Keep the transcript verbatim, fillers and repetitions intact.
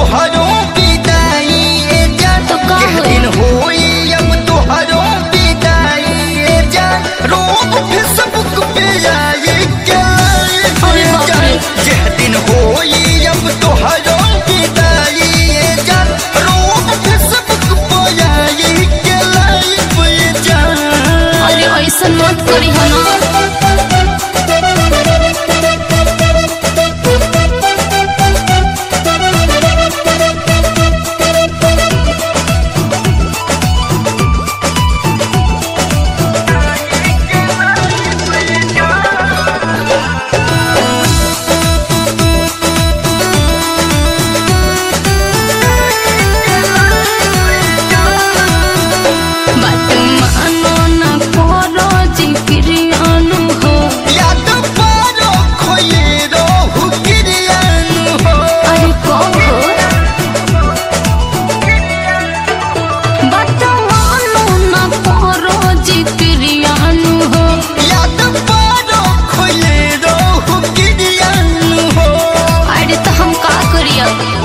तुहरो विदाई जान तो का के दिन होई अब तुहरो विदाई जान रोब फेसबुक पे आई के अरे बाप रे। जे दिन होई अब तुहरो विदाई जान रोब फेसबुक पे आई के लाइव जान। अरे ऐसा मत करी है ना। अरे तो हम का करिया।